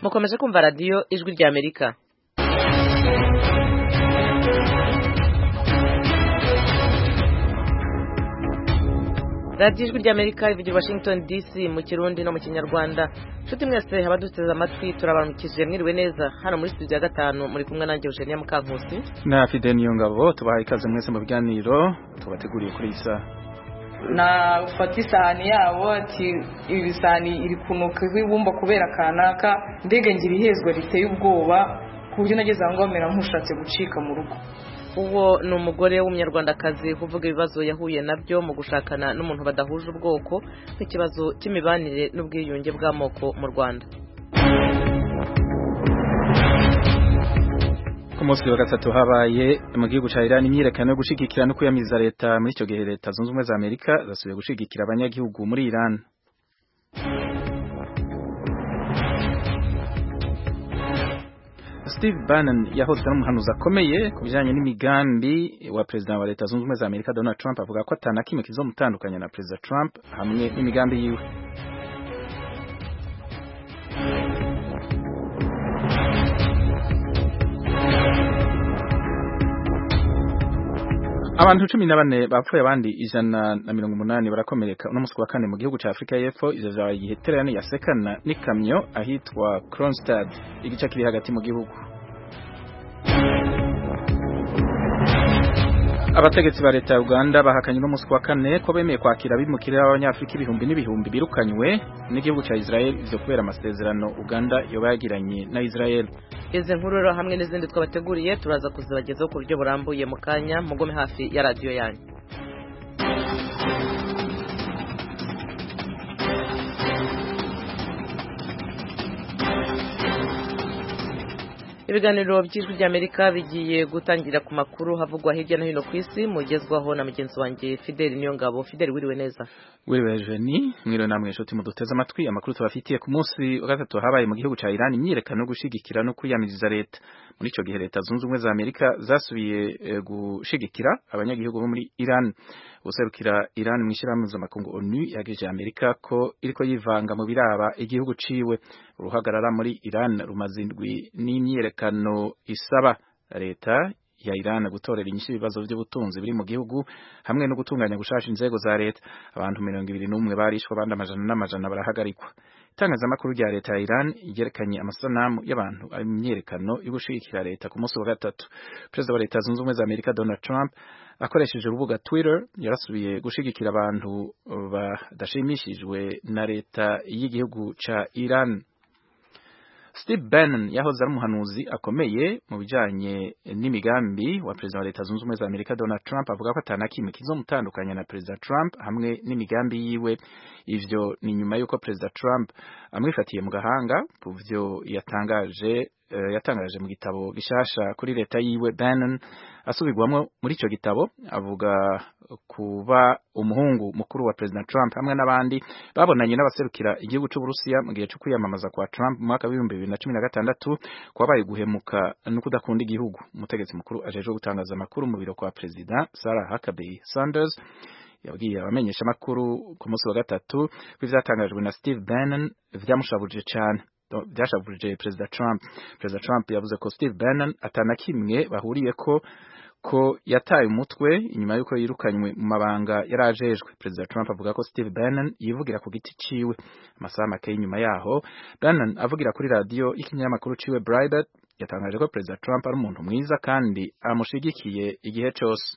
mukomeje kumva radio ijwi rya Amerika. Radio ijwi rya Amerika ivugira Washington DC mu Kirundi no mu Kinyarwanda. Nshuti mwese abaduteze amatwi turabanukije mwiriwe neza hano muri studio ya 5 muri kumwe nanjye Eugenia Mukankusi na Fidel Niyongabo tubaha ikaze mwese mu biganiro tubateguriye kuri isa na fatisani yabo ati ibisani iri kunuka ibumba kubera kanaka ndege ngira ihezwa riteye ubwoba kubyo nageze aho ngomera nkushatse gucika mu rugo. Uwo ni umugore w'umunyarwandakazi kuvuga ibibazo yahuye nabyo mu gushakana n'umuntu badahuje ubwoko nk'ikibazo cy'imibanire n'ubwiyunge bw'amoko mu Rwanda. Ku munsi wa gatatu habaye mu gihugu ca Iran imyiyerekano yo gushigikira no kuyamiza leta muri ico gihe leta zunze ubumwe za Amerika zasubiye gushigikira abanyagihugu muri Iran. Steve Bannon yahoze ari umuhanuzi akomeye ku bijanye n'imigambi wa president wa leta zunze ubumwe za Amerika Donald Trump avuga ko atana kimwe kizomutandukanya na president Trump hamwe n'imigambi yiwe. Abantu 14 bapfuye abandi 180 barakomereka uno musi wa kane mu gihugu ca Afrika y'Epfo ivyo vyabaye igiterane yasekana n'ikamyo ahitwa Kronstadt igice kiri hagati mu gihugu. Abategetsi ba leta ya Uganda bahakanye no musi wa kane ko bemeye kwakira bimukira abanyafrika ibihumbi n'ibihumbi birukanywe n'igihugu ca Israel ivyo kubera amasezerano Uganda yobayagiranye na Israel. Izi nkuru hamwe n'izindi twabateguriye turaza kuzibagezaho ku buryo burambuye mu kanya mugome hafi ya radio yanyu. Ibiganiro by'ijwi rya Amerika bigiye gutangira ku makuru havugwa hirya no hino ku isi mugezwaho na mugenzi wanjye Fidel Niyongabo. Fidel wiriwe neza. Wiriwe Eugenie, mwiriwe namwe nshuti muduteze amatwi amakuru tubafitiye ku munsi wa gatatu habaye mu gihugu ca Iran imyiyerekano yo gushigikira no kuyamiriza leta. Muri ico gihe leta zunze ubumwe za Amerika zasubiye gushigikira abanyagihugu bo muri Iran. Userukira Iran mwishirahamwe z'amakungu ONU yageje Amerika ko iriko yivanga mu biraba igihugu ciwe. Uruhagarara muri Iran rumazindwi n'imyiyerekano isaba leta ya Iran gutorera inyishu ibibazo by'ubutunzi biri mu gihugu hamwe no gutunganya gushasha inzego za leta. Abantu 21 barishwe abandi amajana n'amajana barahagarikwa. Itangazamakuru rya leta ya Iran yerekanye amasanamu y'abantu ari mu myiyerekano yo gushigikira leta ku munsi wa gatatu. Perezida wa leta zunze ubumwe za Amerika Donald Trump akoresheje urubuga Twitter yarasubiye gushigikira abantu badashimishijwe na leta y'igihugu ca Iran. Steve Bannon yahoze ari umuhanuzi akomeye mu bijanye n'imigambi wa president wa leta zunze ubumwe za Amerika Donald Trump avuga ko atana kimwe kizomutandukanya na president Trump hamwe n'imigambi yiwe. Ivyo ni nyuma yuko president Trump amwifatiye mu gahanga kuvyo yatangaje mu gitabo gishasha kuri leta yiwe. Bannon asubirwamwo muri ico gitabo avuga kuba umuhungu mukuru wa president Trump hamwe n'abandi babonanye n'abaserukira igihugu cy'u Burusiya mu gihe cyo kwiyamamaza kwa Trump mu mwaka wa 2016 kwabaye guhemuka no kudakunda igihugu. Umutegetsi mukuru ajeje gutangaza amakuru mu biro kwa president Sarah Huckabee Sanders yabwiye abamenyesha amakuru ku munsi wa gatatu ko ivyatangajwe na Steve Bannon vyamushavuje cyane. Byashavuje President Trump. President Trump yavuze ko Steve Bannon atana kimwe bahuriye ko yataye umutwe inyuma yuko yirukanywe mu mabanga yarajejwe. President Trump avuga ko Steve Bannon yivugira ku giti ciwe. Amasaha make nyuma yaho Bannon avugira kuri radio y'ikinyamakuru ciwe Breitbart yatangaje ko President Trump ari umuntu mwiza kandi amushigikiye igihe cyose.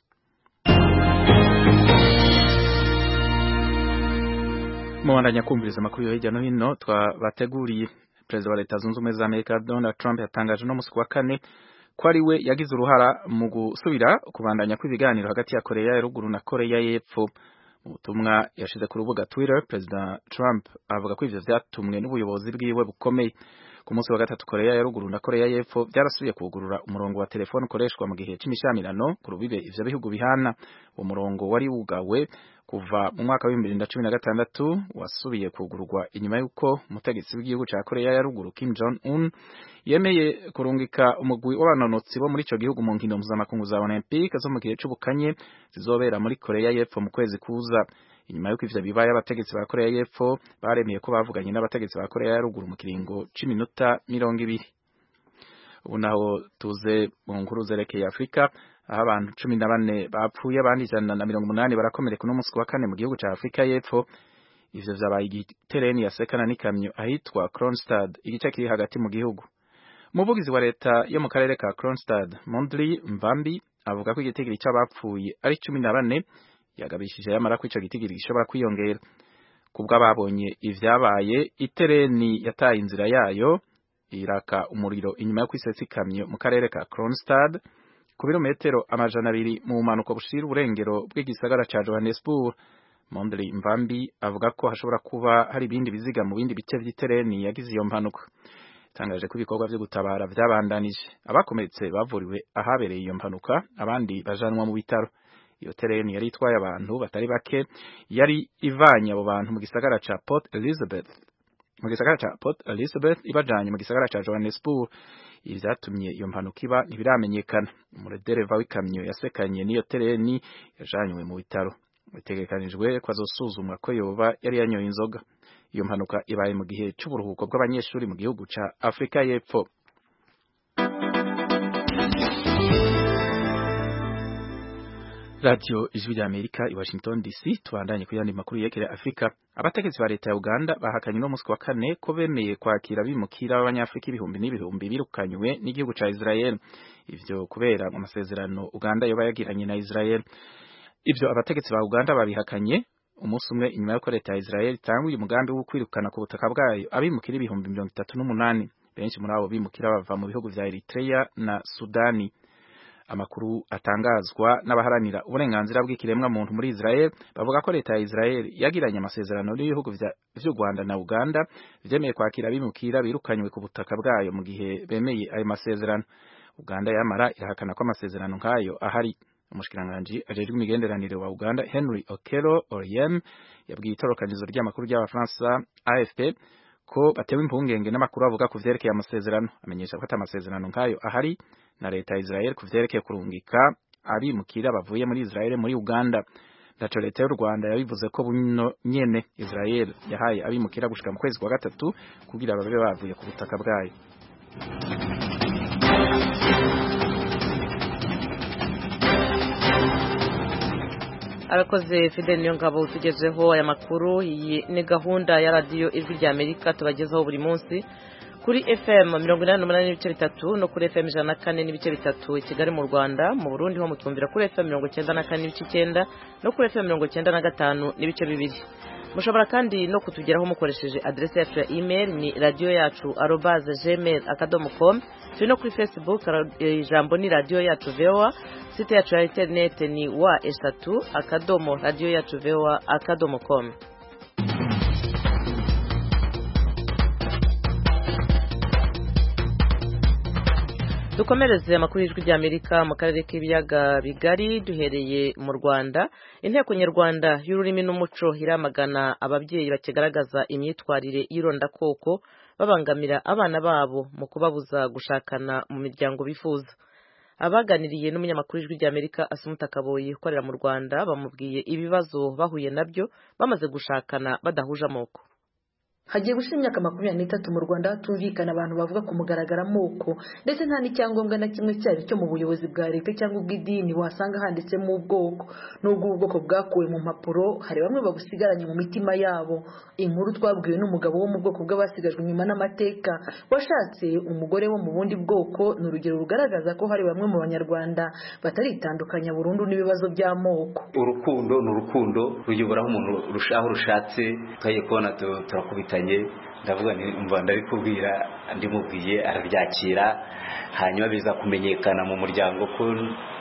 Mwandanya kumviriza amakuru yo hirya no hino twabateguriye. Perezida wa leta zunze ubumwe za Amerika Donald Trump yatangaje no musi wa kane ko ari we yagize uruhara mu gusubira kubandanya kw'ibiganiro hagati ya Korea ya ruguru na Korea y'Epfo. Mu butumwa yashize ku rubuga Twitter, President Trump avuga ko ivyo vyatumwe n'ubuyobozi bwiwe bukomeye. Ku munsi wa gatatu Korea ya ruguru na Korea y'Epfo byarasubiye kugurura umurongo wa telefone ukoreshwa mu gihe cy'imishamirano ku rubibe ivyo bihugu bihana. Uwo murongo wari wugawe kuva mu mwaka wa 2016 wasubiye kugurwa inyuma y'uko umutegetsi w'igihugu ca Korea ya ruguru Kim Jong Un yemeye kurungika umugwi w'abanonotsi bo muri ico gihugu mu nkino mpuzamakungu za Olympique zo mu gihe c'ubukanye zizobera muri Korea y'Epfo mu kwezi kuza. Inyuma y'uko ivyo bibaye, abategetsi ba Korea y'Epfo baremeye ko bavuganye n'abategetsi ba Korea ya ruguru mu kiringo c'iminota 20. Ubu naho tuze mu nkuru zerekeye Afrika, aho abantu 14 bapfuye abandi 180 barakomereka no musi wa kane mu gihugu ca Afrika y'Epfo. Ivyo vyabaye igitereni yasekana n'ikamyo ahitwa Kronstad, igice kiri hagati mu gihugu. Umuvugizi wa leta yo mu karere ka Kronstad, Mondli Mvambi, avuga ko igitigiri c'abapfuye ari 14, yagabishije yamara ko ico gitigiri gishobora kwiyongera. Kubwa babonye ivyabaye, itereni yataye inzira yayo iraka umuriro inyuma yo kwisetsa ikamyo mu karere ka Kronstad ku birometero 200 mu manuko bushira uburengero bw'igisagara ca Johannesburg. Mondli Mvambi avuga ko hashobora kuba hari ibindi biziga mu bindi bice vy'itereni yagize iyo mpanuka. Tangaje ko ibikorwa vyo gutabara vyabandanije, abakomeretse bavuriwe ahabereye iyo mpanuka, abandi bajanwa mu bitaro. Iyo tereni yari itwaye abantu batari bake, yari ivanye abo bantu mu gisagara ca Port Elizabeth ibajanye mu gisagara ca Johannesburg. Ibi vyatumye iyo mpanuka iba ntibiramenyekana. Umudereva w'ikamyo yasekanye n'iyo tereni yajanywe mu bitaro. Bitegekanijwe ko azosuzumwa ko yoba yari yanyoye inzoga. Iyo mpanuka ibaye mu gihe c'uburuhuko bw'abanyeshuri mu gihugu ca Afrika y'Epfo. Radio Ijwi ry'Amerika i Washington DC, tubandanye kuyandi makuru yerekeye Afrika. Abategetsi ba leta ya Uganda bahakanye no musi wa kane ko bemeye kwakira bimukira b'abanyafrika ibihumbi n'ibihumbi birukanywe n'igihugu ca Israel. Ivyo kubera mu masezerano Uganda yoba yagiranye na Israel. Ivyo abategetsi ba Uganda babihakanye umunsi umwe inyuma y'uko leta ya Israel itanguye umugambi wo kwirukana ku butaka bwayo abimukira ibihumbi 38. Benshi muri abo bimukira bava mu bihugu vya Eritrea na Sudani. Amakuru atangazwa n'abaharanira uburenganzira bw'ikiremwa muntu muri Israel bavuga ko leta ya Israel yagiranye amasezerano n'ibihugu vy'u Rwanda na Uganda vyemeye kwakira abimukira birukanywe ku butaka bwayo mu gihe bemeye ayo masezerano. Uganda yamara irahakana ko amasezerano nk'ayo ahari. Umushikiranganji ajejwe imigenderanire wa Uganda Henry Okello Oryem yabwiye itorokanizo ry'amakuru ry'Abafaransa AFP ko batewe impungenge n'amakuru avuga ku vyerekeye amasezerano. Amenyesha ko amasezerano nk'ayo ahari na leta ya Israel ku vyerekeye kurungika abimukira bavuye muri Israel muri Uganda. Ndaco leta y'u Rwanda yabivuze ko buno nyene Israel yahaye abimukira gushika mu kwezi kwa gatatu kugira babe bavuye ku butaka bwayo. Abakoze Fidel Niyongabo tugezeho aya makuru. Iyi ni gahunda ya radio Ijwi ry'Amerika tubagezaho buri munsi kuri FM 88.3 no kuri FM 104.3 i Kigali mu Rwanda. Mu Burundi ho mutumvira kuri FM 94.9 no kuri FM 95.2. Mushobora kandi no kutugeraho mukoresheje adresse yacu ya email ni radio.yacu@gmail.com. Turi no kuri Facebook, ijambo ni radio yacu VOA. Site yacu ya internet ni wa@radio-yacu-voa.com. Dukomereze amakuru y'Ijwi ry'Amerika mu karere k'ibiyaga bigari, duhereye mu Rwanda. Inteko nyarwanda y'ururimi n'umuco iramagana ababyeyi bakigaragaza imyitwarire y'irondakoko babangamira abana babo mu kubabuza gushakana mu miryango bifuza. Abaganiriye n'umunyamakuru w'Ijwi ry'Amerika Asumuta Kaboyi ukorera mu Rwanda bamubwiye ibibazo bahuye nabyo bamaze gushakana badahuje amoko. Hagiye gushira imyaka 23 mu Rwanda hatumvikana abantu bavuga ku mugaragara amoko, ndetse nta n'icyangombwa na kimwe cyari cyo mu buyobozi bwa leta cyangwa ubw'idini wasanga handitsemo ubwoko. Nubwo ubwoko bwakuwe mu mpapuro, hari bamwe babusigaranye mu mitima yabo. Inkuru twabwiwe n'umugabo wo mu bwoko bw'abasigajwe inyuma n'amateka washatse umugore wo mu bundi bwoko, n'urugero rugaragaza ko hari bamwe mu banyarwanda bataritandukanya burundu n'ibibazo by'amoko. Urukundo n'urukundo ruyobora umuntu rushaho rushatse kaye kona turakubita ndavuga ni umva ndabikubwira ndimubwiye arabyakira, hanyuma biza kumenyekana mu muryango ko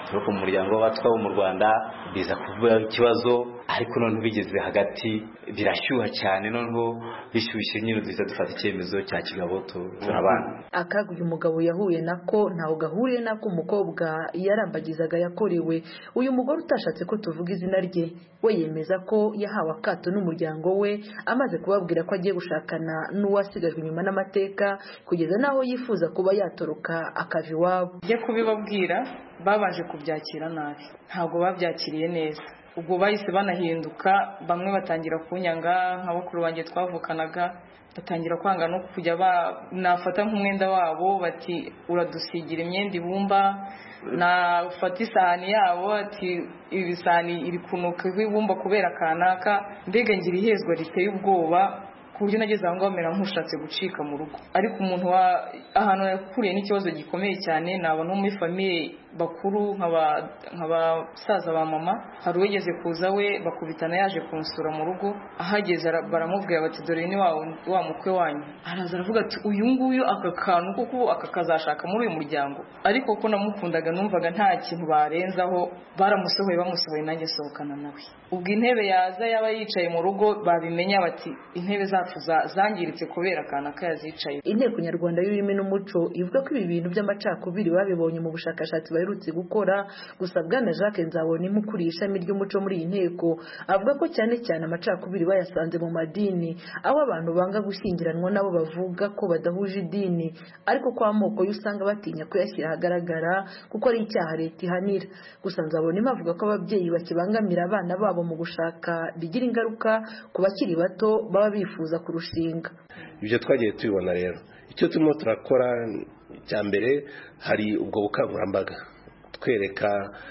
turuka mu muryango w'abatwa wo mu Rwanda biza kuvuga ikibazo ariko none bigeze hagati birashyuha cyane noneho bishyushye nyine duhita dufata icyemezo cya kigabo turabana. Akaga uyu mugabo yahuye nako ntaho gahuriye nako umukobwa yarambagizaga yakorewe. Uyu mugore utashatse ko tuvuga izina rye we yemeza ko yahawe akato n'umuryango we amaze kubabwira ko agiye gushakana n'uwasigajwe inyuma n'amateka kugeza naho yifuza kuba yatoroka akava iwabo. Njye kubibabwira babanje kubyakira nabi, ntabwo babyakiriye neza. Ubwo bahise banahinduka, bamwe batangira kunyanga nka bakuru banjye twavukanaga, batangira kwanga no kujya nafata nk'umwenda wabo bati uradusigira imyenda ibumba, nafata isahani yabo ati ibisahani iri kunuka ibumba kubera kanaka. Mbega ngira ihezwa riteye ubwoba ku buryo nageze aho ngaho mera nk'ushatse gucika mu rugo. Ariko umuntu ahantu yakuriye n'ikibazo gikomeye cyane ni abantu muri famiye bakuru nk'abasaza ba mama. Hari uwigeze kuza we bakubitana yaje kunsura mu rugo, ahageze baramubwira bati dore ni wa mukwe wanyu. Araza aravuga ati uyu nguyu aka kantu kuko aka kazashaka muri uyu muryango. Ariko ko namukundaga numvaga nta kintu barenzaho, bamusohoye nanjye sohokana nawe. Ubwo intebe yaza yaba yicaye mu rugo babimenya bati intebe zacu zangiritse kubera kanaka yazicaye. Inteko Nyarwanda y'Ururimi n'Umuco ivuga ko ibi bintu by'amacakubiri babibonye mu bushakashatsi baherutse gukora. Gusa Bwana Jacques Nzabonimpa ukuriye ishami ry'umuco muri iyi nteko avuga ko cyane cyane amacakubiri bayasanze mu madini, aho abantu banga gushyingiranwa nabo bavuga ko badahuje idini, ariko ko amoko yo usanga batinya kuyashyira ahagaragara kuko ari icyaha leta ihanira. Gusa Nzabonimpa avuga ko ababyeyi bakibangamira abana babo mu gushaka bigira ingaruka ku bakiri bato baba bifuza kurushinga. Ibyo twagiye tubibona rero. Icyo turimo turakora cya mbere hari ubwo bukangurambaga twereka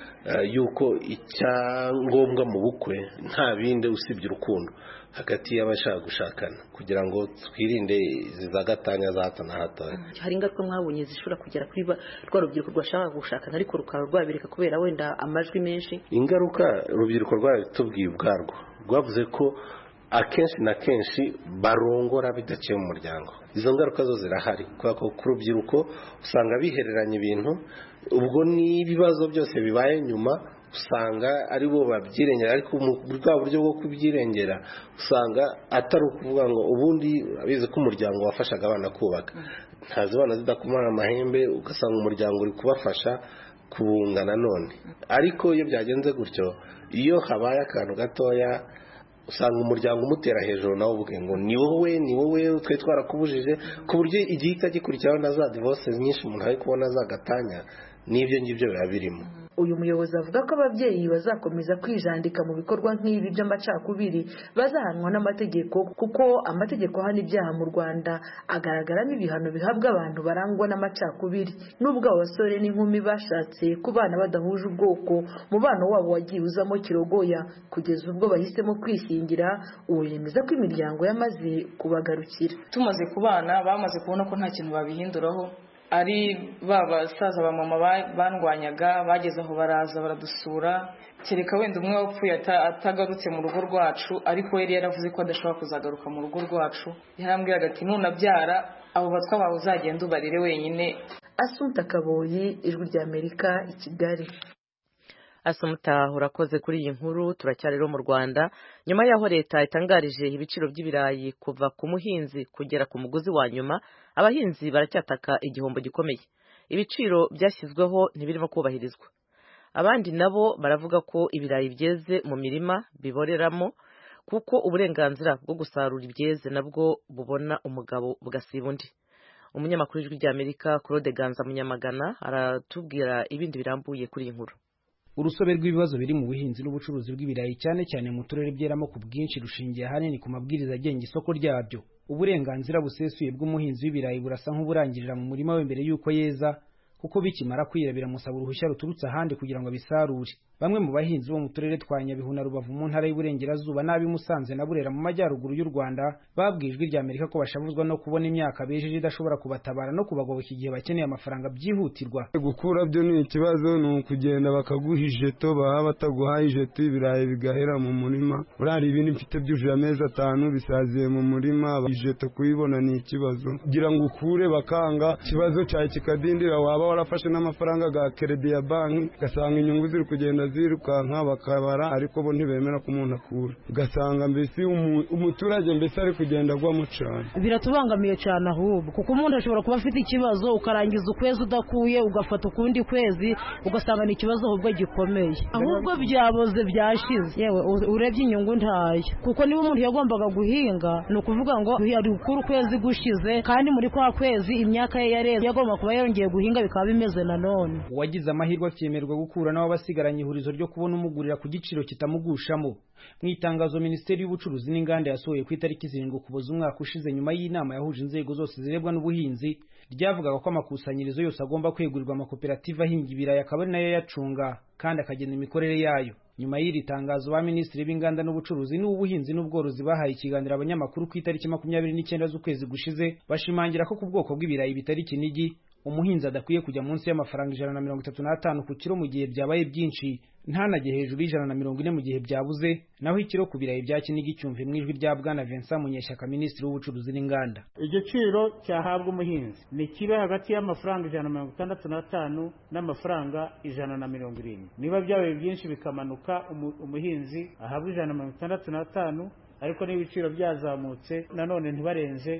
yuko icyangombwa mu bukwe nta bindi usibye urukundo hagati y'abashaka gushakana kugira ngo twirinde za gatanya za hato na hato. Hari ingaruka mwabonye zishobora kugera kuri rwa rubyiruko rwashaka gushakana ariko rukaba rwabireka kubera wenda amajwi menshi? Ingaruka urubyiruko rwabitubwiye ubwarwo rwavuze ko akenshi na kenshi barongora bidaciye mu muryango. Izo ngaruka zo zirahari kubera ko ku rubyiruko usanga bihereranya ibintu, ubwo n'ibibazo byose bibaye nyuma usanga ari bo babyirengera, ariko mu bwa buryo bwo kubyirengera usanga atari ukuvuga ngo ubundi abizi ko umuryango wafashaga abana kubaka, ntazi abana zidakomana amahembe ugasanga umuryango uri kubafasha kubungana none. Ariko iyo byagenze gutyo, iyo habaye akantu gatoya usanga umuryango umutera hejuru nawe ubwe ngo ni wowe twe twarakubujije, ku buryo igihita gikurikiraho na za divorce nyinshi umuntu ari kubona zagatanya n'ibyo ngibyo biba birimo. Uyu muyobozi avuga ko ababyeyi bazakomeza kwijandika mu bikorwa nk'ibi by'amacakubiri bazahanwa n'amategeko, kuko amategeko ahana ibyaha mu Rwanda agaragaramo ibihano bihabwa abantu barangwa n'amacakubiri. Nubwo abasore n'inkumi bashatse kubana badahuje ubwoko, umubano wabo wagiye uzamo kirogoya kugeza ubwo bahisemo kwishingira. Uwo yemeza ko imiryango yamaze kubagarukira. Tumaze kubana bamaze kubona ko nta kintu babihinduraho, ari basaza ba mama bandwanyaga bageze aho baraza baradusura, kereka wenda umwe wapfuye atagarutse mu rugo rwacu, ariko yari yaravuze ko adashobora kuzagaruka mu rugo rwacu. Yarambwiraga ati nunabyara abo batwa bawe uzagenda ubarire wenyine. Assumpta Kaboyi, Ijwi ry'Amerika, i Kigali. Assumpta, urakoze kuri iyi nkuru. Turacyari rero mu Rwanda, nyuma yaho leta itangarije ibiciro by'ibirayi kuva ku muhinzi kugera ku muguzi wa nyuma, abahinzi baracyataka igihombo gikomeye. Ibiciro byashyizweho ntibirimo kubahirizwa. Abandi nabo baravuga ko ibirayi byeze mu mirima biboreramo, kuko uburenganzira bwo gusarura ibyeze nabwo bubona umugabo bugasiba undi. Umunyamakuru w'Ijwi ry'Amerika Claude Ganza Munyamagana aratubwira ibindi birambuye kuri iyi nkuru. Urusobe rw'ibibazo biri mu buhinzi n'ubucuruzi bw'ibirayi cyane cyane mu turere byeramo ku bwinshi rushingiye ahanini ku mabwiriza agenga isoko ryabyo. Uburenganzira busesuye bw'umuhinzi w'ibirayi burasa nk'uburangirira mu murima we mbere y'uko yeza, kuko bikimara kwira biramusaba uruhushya ruturutse ahandi kugira ngo abisarure. bamwe mu bahinzi bo mu turere twa Nyabihu na Rubavu mu ntara y'Iburengerazuba n'ab'i Musanze na Burera mu majyaruguru y'u Rwanda babwijwe rya Amerika ko bashavuzwa no kubona imyaka bejeje idashobora kubatabara no kubagoboka igihe bakeneye amafaranga byihutirwa. Gukura byo ni ikibazo, ni ukugenda bakaguha ijeto, baba bataguhaye ijeto ibirayi bigahera mu murima. Urari ibindi mfite byujuje amezi 5 bisaziye mu murima, ijeto kuyibona ni ikibazo. Kugira ngo ukure bakanga, ikibazo cyawe kikadindira, waba warafashe n'amafaranga ga credit ya banki gasanga inyungu ziri kugenda zirukanka bakabara, ariko bo ntibemera ko umuntu akura. Gasanga mbese umuturage mbese ari kugenda agwa mu cyane. Biratubangamiye cyane ahubwo kuko umuntu ashobora kuba afite ikibazo ukarangiza ukwezi udakuye, ugafata ukundi kwezi ugasanga ni ikibazo ahubwo gikomeye. Ahubwo byaboze byashize, yewe urebye inyungu ntayo, kuko niba umuntu yagombaga guhinga ni ukuvuga ngo yari gukura ukwezi gushize, kandi muri kwa kwezi imyaka ye yareze yagomba kuba yongeye guhinga bikaba bimeze nanone. Uwagize amahirwe akemerwa gukura nawe basigaranye ihurizo ryo kubona umugurira ku giciro kitamugushamo. Mu itangazo Minisiteri y'Ubucuruzi n'Inganda yasohoye ku itariki 7 Ukuboza umwaka ushize nyuma y'inama yahuje inzego zose zirebwa n'ubuhinzi, ryavugaga ko amakusanyirizo yose agomba kwegurirwa amakoperative ahinga ibirayi akaba ari nayo yacunga kandi akagena imikorere yayo. Nyuma y'iri tangazo ba Minisitiri b'Inganda n'Ubucuruzi n'Ubuhinzi n'Ubworozi bahaye ikiganiro abanyamakuru ku itariki 29 z'ukwezi gushize, bashimangira ko ku bwoko bw'ibirayi bitari Kinigi umuhinzi adakwiye kujya munsi y'amafaranga 135 ku kilo mu gihe byabaye byinshi, ntanajye hejuru y'140 mu gihe byabuze, naho ikiro ku birayi bya Kinigi cyumve mu ijwi rya Bwana Vincent Munyeshyaka, Minisitiri w'Ubucuruzi n'Inganda. Igiciro cyahabwa umuhinzi ni kibe hagati y'amafaranga 165 n'amafaranga 170. Niba byabaye byinshi bikamanuka, umuhinzi ahabwa 165, ariko n'ibiciro byazamutse nanone ntibarenze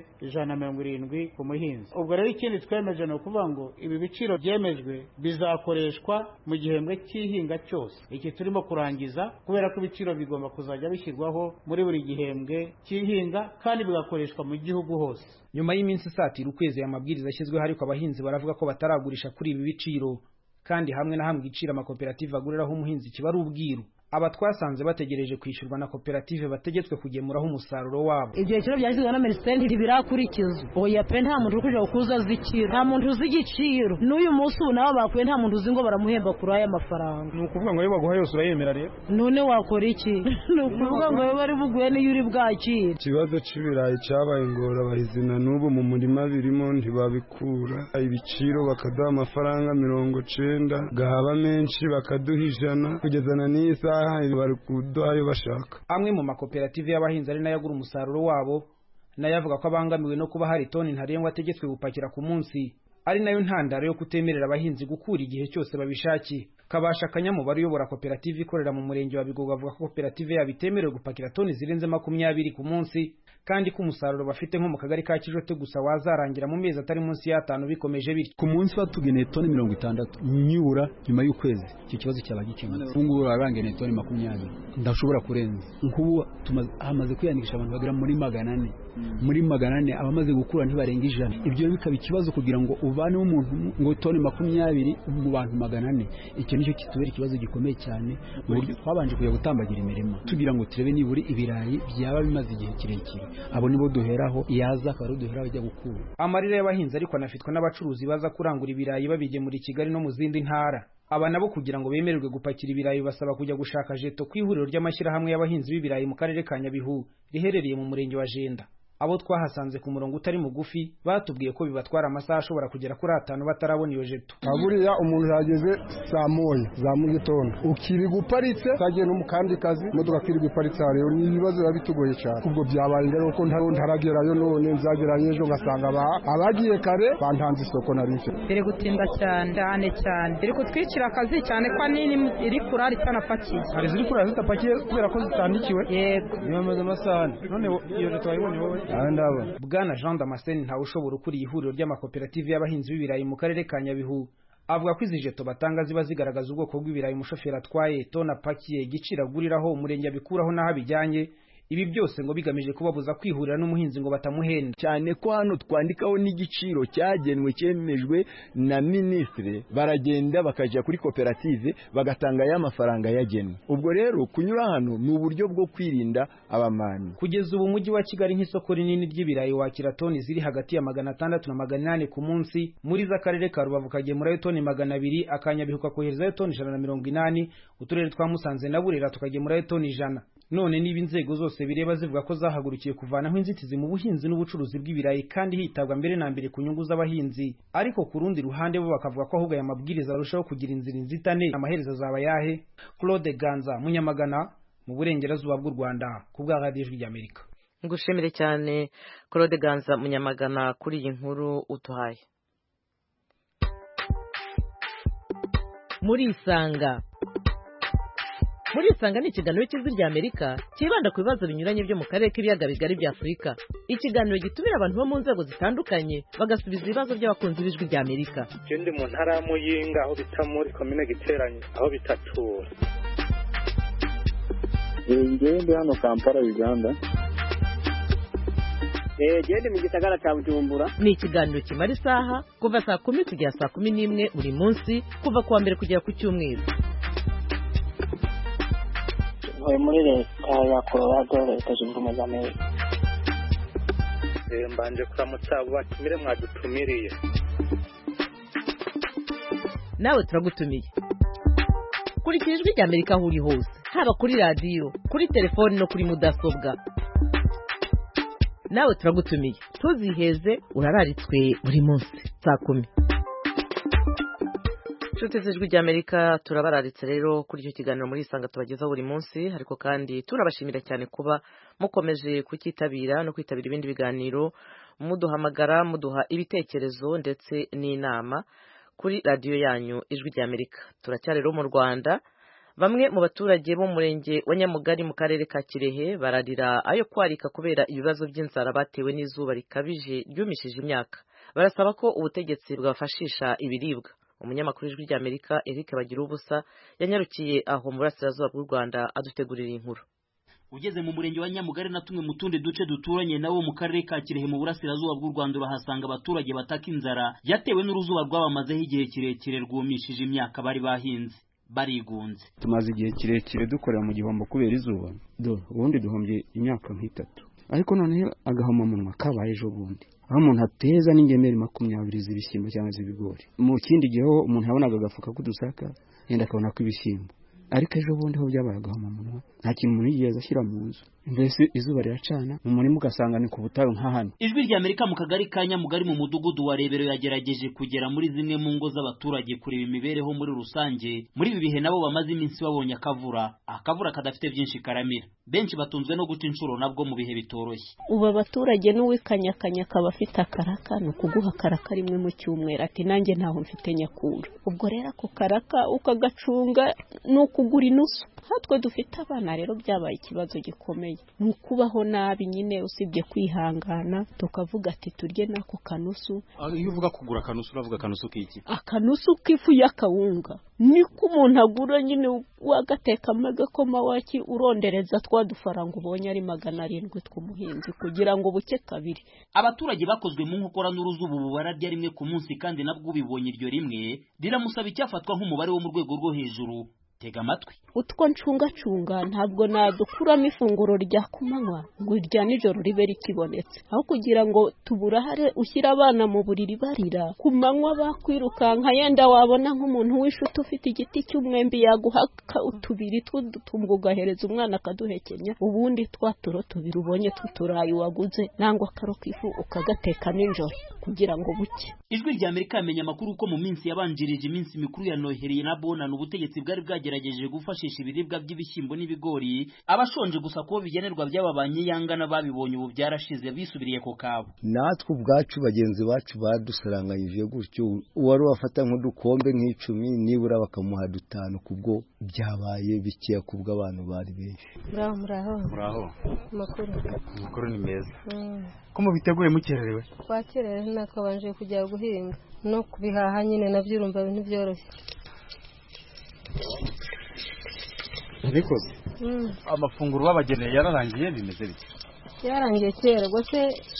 170 ku muhinzi. Ubwo rero ikindi twemeje no kuvuga ngo ibi biciro byemejwe bizakoreshwa mu gihembwe cy'ihinga cyose iki turimo kurangiza, kubera ko ibiciro bigomba kuzajya bishyirwaho muri buri gihembwe cy'ihinga kandi bigakoreshwa mu gihugu hose. Nyuma y'iminsi isatira ukwezi amabwiriza ashyizweho, ariko abahinzi baravuga ko bataragurisha kuri ibi biciro, kandi hamwe na hamwe igiciro amakoperative aguriraho umuhinzi kiba ari ubwiru. Aba twasanze bategereje kwishyurwa na koperative bategetswe kugemuraho umusaruro wabo. Ibyo biciro byashyizweho na Minisiteri ntibirakurikizwa. Oya pe, nta muntu uri kuja kuza zikiro, nta muntu uzi igiciro. N'uyu munsi ubu nabo bakuye nta muntu uzi ngo baramuhemba kuri aya mafaranga. Ni ukuvuga ngo baguha yose urayemera rero. None wakora iki? Ni ukuvuga ngo bari buguye n'iyo uri bwakira. Ikibazo c'ibirayi cyabaye ingorabahizi na n'ubu mu murima birimo ntibabikura. Ibiciro bakaduha amafaranga 90, gahaba menshi bakaduha 100, kugezana n'isa bari kuduhayo bashaka. Amwe mu makoperative y'abahinzi ari nayo agura umusaruro wabo nayo avuga ko abangamiwe no kuba hari toni ntarengwa ategetswe gupakira ku munsi, ari nayo ntandaro yo kutemerera abahinzi gukura igihe cyose babishakiye. Kabasha Kanyamubare uyobora koperative ikorera mu murenge wa Bigogo avuga ko koperative yabo itemerewe gupakira toni zirenze 20 ku munsi, kandi ko umusaruro bafite nko mu kagari ka Kijote gusa wazarangira mu mezi atari munsi y'5 bikomeje bityo. Ku munsi batugeneye toni 60 nyura nyuma y'ukwezi, icyo kibazo cyaba gikemutse. Fungu barangeneye toni 20 ndashobora kurenza. Nkubu hamaze kwiyandikisha abantu bagera muri 400. Muri 400 abamaze gukura ntibarenga 100. Ibyo bikaba ikibazo kugira ngo ubane umuntu ngo toni 20 mu bantu 400. Icyo nicyo kitubera ikibazo gikomeye cyane, buryo twabanje kuya gutambagira imirimo tugira ngo turebe niburi ibirayi byaba bimaze igihe kirekire. Abo nibo duheraho, yaza akaba duheraho ajya gukura. Amarira y'abahinzi ariko anafitwa n'abacuruzi baza kurangura ibirayi babigemura i Kigali no mu zindi ntara. Aba nabo kugira ngo bemererwe gupakira ibirayi basaba kujya gushaka jeto ku ihuriro ry'amashyirahamwe y'abahinzi b'ibirayi mu karere ka Nyabihu riherereye mu murenge wa Jenda. Abo twahasanze ku murongo utari mugufi batubwiye ko bibatwara amasaha ashobora kugera kuri 5 batarabona iyo jeto. Buriya umuntu yageze saa moya za mu gitondo ukiri guparitse kagiye no mu kandi kazi imodoka kiri guparitse, rero ni ibibazo bitugoye cyane. Ubwo byabaye rero ko ntaragerayo, none nzagerayo ejo ngasanga abagiye kare bantanze isoko narinse. Biri gutinda cyane biri kutwicira akazi cyane kwa nini iri kurari cyanapakiye. Hari ziri kurari zitapakiye kubera ko zitandikiwe. Yego. Nyamaze amasaha. None iyo jeto wayibonye wowe? Bwana Jean Damascene ntawe ushobora ukuriye ihuriro ry'amakoperative y'abahinzi b'ibirayi mu karere ka Nyabihu avuga ko izi jeto batanga ziba zigaragaza ubwoko bw'ibirayi umushoferi atwaye, tona pakiye, igiciro aguriraho, umurenge abikuraho n'aho abijyanye, ibi byose ngo bigamije kubabuza kwihurira n'umuhinzi ngo batamuhenda. Cyane ko hano twandikaho n'igiciro cyagenwe cyemejwe na ministre, baragenda bakajya kuri koperative bagatanga ya mafaranga yagenwe. Ubwo rero kunyura hano ni uburyo bwo kwirinda abamani. Kugeza ubu umujyi wa Kigali nk'isoko rinini ry'ibirayi wakira toni ziri hagati ya 600 na 800 ku munsi, muri z'akarere ka Rubavu kagemurayo toni 200, Akanyabihu kakoherezayo toni 180, uturere twa Musanze na Burera tukagemurayo toni 100. None niba inzego zose bireba zivuga ko zahagurukiye kuvanaho inzitizi mu buhinzi n'ubucuruzi bw'ibirayi kandi hitabwa mbere na mbere ku nyungu z'abahinzi, ariko ku rundi ruhande bo bakavuga ko ahubwo aya mabwiriza arushaho kugira inzira inzitane, amaherezo azaba yahe? Claude Ganza, Munyamagana, mu burengerazuba bw'u Rwanda, ku bwa Radio Ijwi ry'Amerika. Ngushimire cyane Claude Ganza, Munyamagana, kuri iyi nkuru utuhaye. Muri Isanga ni ikiganiro cy'Ijwi ry'Amerika kibanda ku bibazo binyuranye byo mu karere k'ibiyaga bigari bya Afurika. Ikiganiro gitumira abantu bo mu nzego zitandukanye bagasubiza ibibazo by'abakunzi b'Ijwi ry'Amerika. Ndi mu ntara ya Muyinga aho bita muri komine Giteranye aho bitatura. Ndi hano Kampala, Uganda. Gende mu gisagara cya Bujumbura. Ni ikiganiro kimara isaha kuva saa 10 kugera saa 11 buri munsi, kuva kuwa mbere kugera ku cyumweru. Muri leta ya Colorado, Leta Zunze Ubumwe za Amerika. Mbanje kuramutsa abo batumire mwadutumiriye. Nawe turagutumiye. Kurikira Ijwi ry'Amerika aho uri hose, haba kuri radio, kuri telefone no kuri mudasobwa. Nawe turagutumiye, tuziheze urararitswe buri munsi saa 10. Nshuti z'Ijwi ry'Amerika, turabararitse rero kuri icyo kiganiro muri Isanga tubagezaho buri munsi, ariko kandi turabashimira cyane kuba mukomeje kukitabira no kwitabira ibindi biganiro, muduhamagara, muduha ibitekerezo ndetse n'inama kuri radio yanyu Ijwi ry'Amerika. Turacyari rero mu Rwanda, bamwe mu baturage bo mu murenge wa Nyamugari mu karere ka Kirehe bararira ayo kwarika kubera ibibazo by'inzara batewe n'izuba rikabije ryumishije imyaka. Barasaba ko ubutegetsi bwafashisha ibiribwa. Umunyamakuru w'Ijwi ry'Amerika Eric Bagirubusa yanyarukiye aho mu burasirazuba bw'u Rwanda adutegurira inkuru. Ugeze mu murenge wa Nyamugari na tumwe mu tundi duce duturanye nawo mu karere ka Kirehe mu burasirazuba bw'u Rwanda urahasanga abaturage bataka inzara yatewe n'uruzuba rwabamazeho igihe kirekire rwumishije imyaka bari bahinze. Barigunze. Tumaze igihe kirekire dukorera mu gihombo kubera izuba. Ubundi duhombye imyaka nk'itatu. Ariko none agahomamunwa kabaye ejo bundi. Aho umuntu ateza n'ingemeri 20 z'ibishyimbo cyangwa z'ibigori. Mu kindi gihe umuntu yabonaga agafuka k'udusaka yenda akabona ko ibishyimbo. Ariko ejo bundi ho byabaye agahomamunwa. Nta kintu umuntu yigeze ashyira mu nzu. Mbese izuba riracana mu murimo ugasanga ni ku butayu nka hano. Ijwi ry'Amerika mu kagari ka Nyamugari mu mudugudu wa Rebero yagerageje kugera muri zimwe mu ngo z'abaturage kureba imibereho muri rusange. Muri ibi bihe nabo bamaze iminsi babonye akavura kadafite byinshi karamira. Benshi batunzwe no guca inshuro nabwo mu bihe bitoroshye. Ubu abaturage n'uwikanyakanya kaba afite akaraka no kuguha akaraka rimwe mu cyumweru ati nanjye ntaho mfite nyakura. Ubwo rero ako karaka ukagacunga no kugura inusu. Hatwe dufite abana rero byabaye ikibazo gikomeye. Nukubaho nabi nyine usibye kwihangana tukavuga ati turye nako kanusu. Iyo uvuga kugura kanusu uravuga kanusu k'iki? Akanusu k'ifu y'akawunga. Niko umuntu agura nyine wagateka amagakoma waki urondereza twadufaranga ubonye ari 700 tw'umuhinzi kugira ngo buke kabiri. Abaturage bakozwe mu nkokora n'uruzuba bararya rimwe ku munsi kandi nabwo bibonye iryo rimwe riramusaba icyafatwa nk'umubare wo mu rwego rwo hejuru. Tega amatwi. Utwo ncunga ntabwo nadukuramo ifunguro rya kumanywa ngo irya nijoro ribe rikibonetse. Aho kugira ngo tuburahare ushyira abana mu buriri barira kumanywa bakwirukanka yenda wabona nk'umuntu wishuta ufite igiti cy'umwembi yaguhaka utubiri tw'udutumba ugahereza umwana akaduhekenya. Ubundi twaturo tubiri ubonye tuturayi waguze nangwa karo kifu ukagateka nijoro kugira ngo buke. Ijwi ry'Amerika yamenye amakuru ko mu minsi yabanjirije iminsi mikuru ya Noheri na Bonane ubutegetsi bwari bwagerageje gufashisha ibiribwa by'ibishyimbo n'ibigori abashonje gusa ko bigenerwa by'ababanye yangana babibonye ubu byarashize bisubiriye ko kabo. Natwe ubwacu bagenzi bacu badusaranganyije gutyo uwari wafata nk'udukombe nk'icumi nibura bakamuha 5 kubwo byabaye bikiya kubwo abantu bari benshi. Muraho. Makuru ni meza. Ko mubiteguye mukererewe? Twakererewe nako banje kujya guhinga no kubihaha nyine nabyo urumva ibintu byoroshye. Nabikoze. amafunguro babageneye yararangiye bimeze bite? Yarangiye kera gose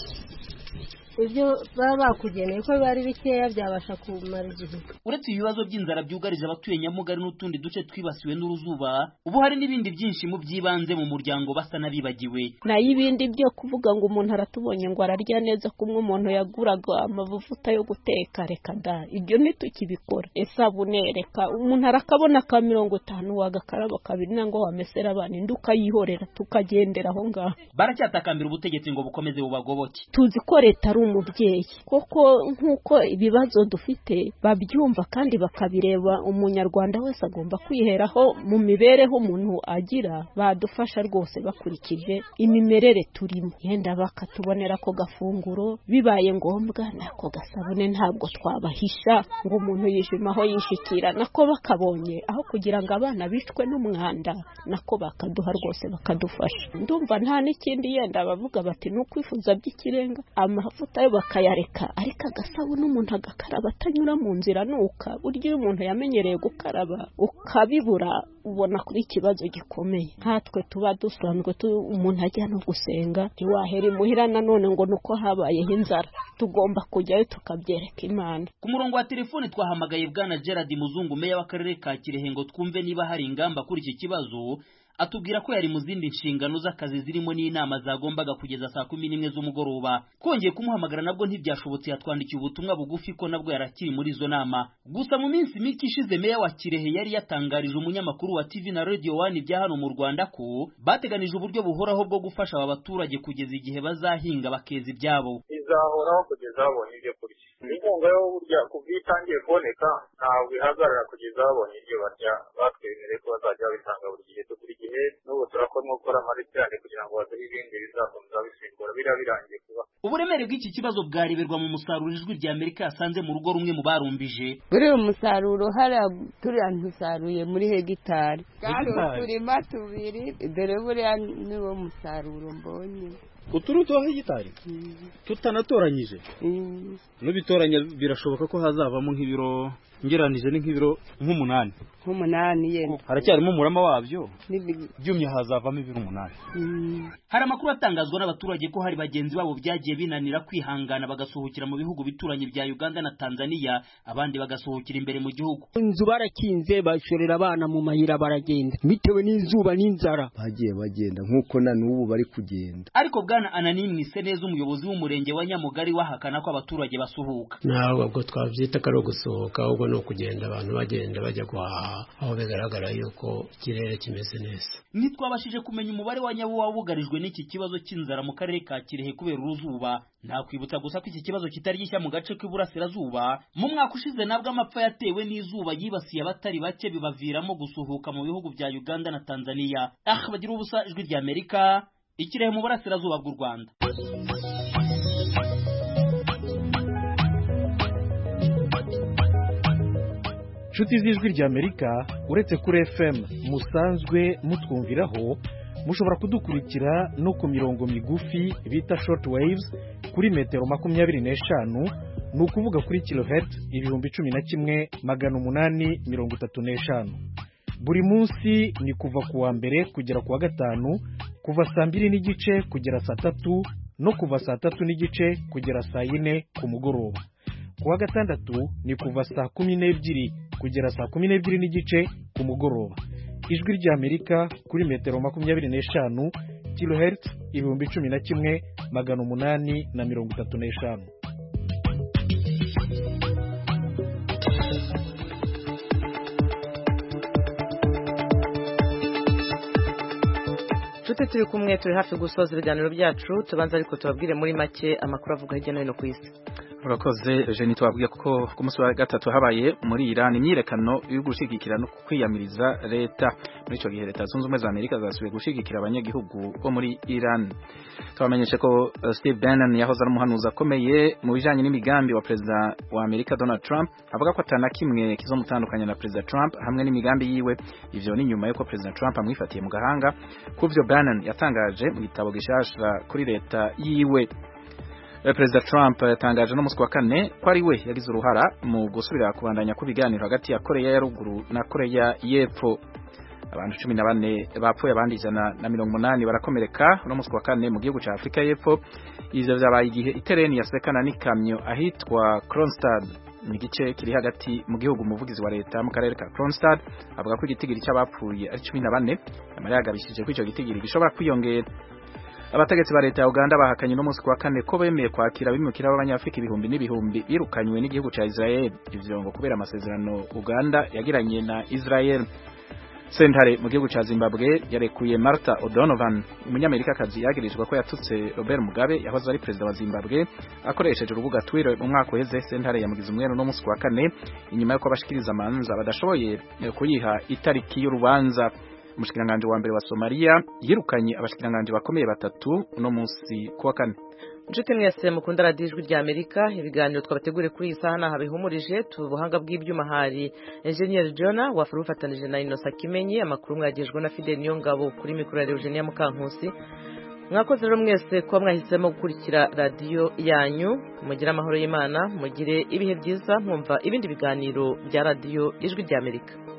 ibyo baba bakugeneye ko bari bikeya byabasha kumara igihe. Uretse ibibazo by'inzara byugarije abatuye Nyamugari n'utundi duce twibasiwe n'uruzuba, ubu hari n'ibindi byinshi mu byibanze mu muryango basa nabibagiwe. Na y'ibindi byo kuvuga ngo umuntu aratubonye ngo ararya neza, kumwe umuntu yaguraga amavuta yo guteka, reka da ibyo ntitukibikora. Isabune reka umuntu arakabona ka 50 wagakaraba kabiri nango wamesera abana induka yihorera tukagendera aho ngaho. Baracyatakambira ubutegetsi ngo bukomeze bubagoboke. Tuzi ko leta umubyeyi koko nkuko ibibazo dufite babyumva kandi bakabireba, umunyarwanda wese agomba kwiheraho mu mibereho umuntu agira, badufasha rwose bakurikije imimerere turimo, yenda bakatubonera ko gafunguro, bibaye ngombwa nako gasabune ntabwo twabahisha ngo umuntu yishimaho yishikira, nako bakabonye aho kugira ngo abana bicwe n'umwanda nako bakaduha rwose bakadufasha. Ndumva nta n'ikindi yenda bavuga bati n'ukwifuza by'ikirenga amafuta ayo bakayareka, ariko agasabune umuntu agakaraba atanyura mu nzira nuka, buryo iyo umuntu yamenyereye gukaraba ukabibura ubona kuri ikibazo gikomeye. Nkatwe tuba dusanzwe umuntu ajya no gusenga ntiwahera imuhira nanone ngo nuko habayeho inzara, tugomba kujyayo tukabyereka Imana. Ku murongo wa telefone twahamagaye Bwana Gerard Muzungu, meya w'akarere ka Kirehe, ngo twumve niba hari ingamba kuri iki kibazo. Atubwira ko yari mu zindi nshingano z'akazi zirimo n'inama zagombaga kugeza saa 11 z'umugoroba. Kongeye kumuhamagara nabwo ntibyashobotse, yatwandikiye ubutumwa bugufi ko nabwo yarakiri muri izo nama. Gusa mu minsi mike ishize meya wa Kirehe yari yatangarije umunyamakuru wa TV na Radio 1 bya hano mu Rwanda ko bateganije uburyo buhoraho bwo gufasha aba baturage kugeza igihe bazahinga bakeza ibyabo. Izahoraho kugeza babonye ibyo kurya. Inkunga yo burya kubwitangiye kuboneka ntabwo ihagarara kugeza babonye ibyo barya, batwemereye ko bazajya babitanga buri gihe kuri gihe, n'ubu turakora gukora amaritiyane kugira ngo bazire ibindi bizakomeza bisimbura birangiye kuba. Uburemere bw'iki kibazo bwariberwa mu musaruro Ijwi rya Amerika yasanze mu rugo rumwe mu barumbije. Buri umusaruro hari turiya ntusaruye muri hegitari kandi turima 2, dore buriya niwo musaruro mbonye. Uturuto hegitari tutanatoranyije n'ubitoranya birashoboka ko hazavamo nk'ibiro ngeranije nk'ibiro nk'umunani yenda haracyarimo umurama wabyo byumye hazavamo ibiro 8. Hari amakuru atangazwa n'abaturage ko hari bagenzi babo byagiye binanira kwihangana bagasohokera mu bihugu bituranye bya Uganda na Tanzania, abandi bagasohokera imbere mu gihugu. Inzu barakinze bashorera abana mu mahira baragenda bitewe n'izuba n'inzara, bagiye bagenda nkuko na n'ubu bari kugenda. Ariko Bwana Anani Mwiseneza, umuyobozi w'umurenge wa Nyamugari, wahakana ko abaturage basuhuka. Ntabwo twabyita karo gusohoka, ahubwo no kugenda abantu bagenda bajya guhaha aho bigaragara yuko ikirere kimeze neza. Ntitwabashije kumenya umubare wa nyawo wabugarijwe n'iki kibazo cy'inzara mu karere ka Kirehe kubera uruzuba. Nakwibutsa gusa ko iki kibazo kitari gishya mu gace k'iburasirazuba. Mu mwaka ushize nabwo amapfa yatewe n'izuba yibasiye abatari bake bibaviramo gusuhuka mu bihugu bya Uganda na Tanzania. Bagira ubusa, Ijwi rya Amerika, Ikirehe mu burasirazuba bw'u Rwanda. Nshuti z'Ijwi rya Amerika, uretse kuri FM musanzwe mutwumviraho, mushobora kudukurikira no ku mirongo migufi bita short waves kuri metero 25, ni ukuvuga kuri kilohertz 11,835. Buri munsi ni kuva ku wa mbere kugera ku wa gatanu, kuva saa 2:30 kugera saa 3, no kuva saa 3:30 kugera saa 4 ku mugoroba. Ku wa gatandatu ni kuva saa 12 kugera saa 12:30 ku mugoroba. Ijwi rya Amerika kuri metero 25 kilohertz 11,835. Nshuti turi kumwe, turi hafi gusoza ibiganiro byacu, tubanza ariko tubabwire muri make amakuru avuga hirya no hino ku isi. Urakoze Jeanne, twabwiye ko ku munsi wa gatatu habaye muri Iran imyirekano yo gushigikira no kwiyamiriza leta. Muri ico gihe leta zunze ubumwe za Amerika zasubiye gushigikira abanyagihugu bo muri Iran. Twamenyeshe ko Steve Bannon yahoze ari umuhanuzi akomeye mu bijanye n'imigambi wa President wa Amerika Donald Trump, avuga ko atana kimwe kizomutandukanya na President Trump hamwe n'imigambi yiwe. Ivyo ni nyuma yuko President Trump amwifatiye mu gahanga kuvyo Bannon yatangaje mu gitabo gishasha kuri leta yiwe. Perezida Trump yatangaje no musi wa kane ko ari we yagize uruhara mu gusubira kubandanya kubiganiro hagati ya Korea ya ruguru na Korea y'epfo. abantu 14 bapfuye abandi 180 barakomereka no munsi wa kane mu gihugu ca Afrika y'Epfo. Ivyo vyabaye igihe itereni yasekana n'ikamyo ahitwa Kronstad ni gice kiri hagati mu gihugu. Umuvugizi wa leta mu karere ka Kronstad avuga ko igitigiri cy'abapfuye ari 14 amara yagabishije ko ico gitigiri gishobora kwiyongera. Abategetsi ba leta ya Uganda bahakanye no munsi wa kane ko bemeye kwakira abimukira b'abanyafrika ibihumbi n'ibihumbi birukanywe n'igihugu ca Israel. Ivyo ngo kubera amasezerano Uganda yagiranye na Israel. Sentare mu gihugu ca Zimbabwe yarekuye Martha O'Donovan, umunyamerikakazi yagirizwa ko yatutse Robert Mugabe yahoze ari president wa Zimbabwe akoresheje urubuga Twitter mu mwaka uheze. Sentare yamugize umwere no munsi wa kane inyuma yuko abashikiriza amanza badashoboye kuyiha itariki y'urubanza. Umushikiranganje wa mbere wa Somalia yirukanye abashikiranganje bakomeye batatu no munsi kuwa kane. Nshuti mwese mukunda radio Ijwi rya Amerika, ibiganiro twabategure kuri iyi saha naha bihumurije. Tubuhanga bw'ibyuma hari Engineer Jona wafuru ufatanije na Innocent Kimenyi. Amakuru mwagejwe na Fidel Niyongabo kuri mikoro ya Eugenia Mukankusi. Mwakoze rero mwese kuba mwahisemo gukurikira radio yanyu. Mugira amahoro y'Imana, mugire ibihe byiza, mwumva ibindi biganiro bya radio Ijwi rya Amerika.